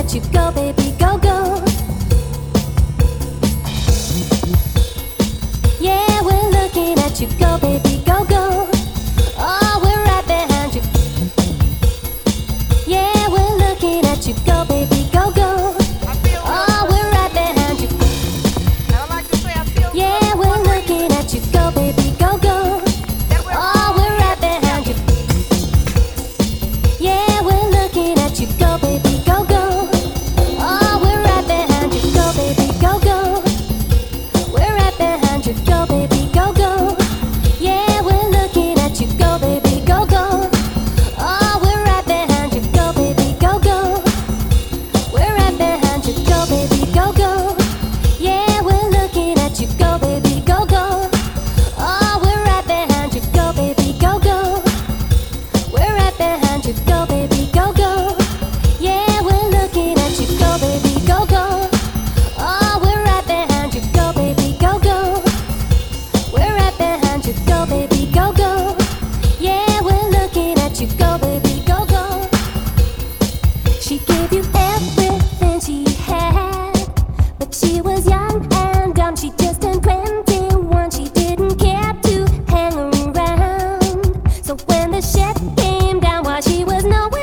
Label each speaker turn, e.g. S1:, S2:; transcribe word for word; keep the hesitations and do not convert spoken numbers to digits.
S1: at you go, baby, go, go. Yeah, we're looking at you go, baby, go, go. Oh, we're right behind you. Yeah, we're looking at you go, baby, go, go. Oh, we're right behind you. Yeah, we're looking at you go, baby, go, go. Oh, we're right behind you. Yeah, we're looking at you go, baby, go, go. Oh, we're right behind you, go, baby, go, go. We're right behind you, go, baby, go, go. Yeah, we're looking at you go, baby, go, go. Oh, we're right behind you, go, baby, go, go. We're right behind you, go, baby, go, go. Yeah, we're looking at you go, baby, go, go. Oh, we're right behind you, go, baby, go, go. We're right behind you, go, baby, go, go. Yeah, we're looking at you go, baby, go, go. Oh, we're right behind you, go, baby, go, go. We're right behind you, go, baby, go, go. Yeah, we're looking at you go, baby, go, go. She gave you everything she had, but she was young and dumb. She just turned twenty-one. She didn't care to hang around. So when the shit came down while she was nowhere